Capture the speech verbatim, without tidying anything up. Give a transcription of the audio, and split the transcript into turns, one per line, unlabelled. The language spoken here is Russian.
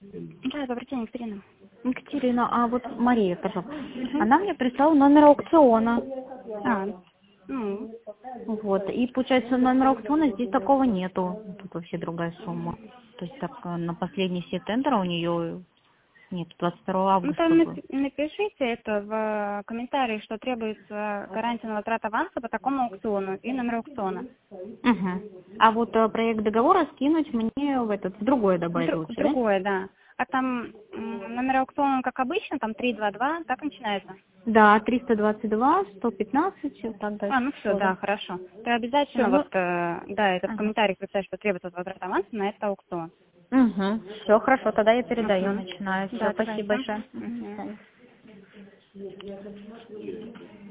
Да, добрый день, Екатерина.
Екатерина, а вот Мария, пожалуйста,
Мгм.
она мне прислала номер аукциона.
А, ну,
Вот, и получается номер аукциона здесь такого нету. Тут вообще другая сумма. То есть так э, на последний все тендеры у нее нет, двадцать второго
ну
августа
там
был.
нап- напишите это в комментариях, что требуется гарантия на возврат аванса по такому аукциону и номер аукциона.
Угу. А вот э, проект договора скинуть мне в этот, в другое
В
добавить
дру- в
лучше, да?
другое, да. А там м, номер аукциона, как обычно, там три два два, так начинается.
Да, триста двадцать два, сто пятнадцать, и так
А,
дальше
ну все,
пошло, да.
да, хорошо. Ты
Все,
обязательно
ну,
вот, э, да, это в
ага.
комментариях писать, что требуется возврат аванса на этот аукцион.
Угу. Все, хорошо, тогда я передаю,
Угу.
начинаю. Все,
Да,
спасибо
давайте.
большое. Мгм, до
Мгм.
свидания.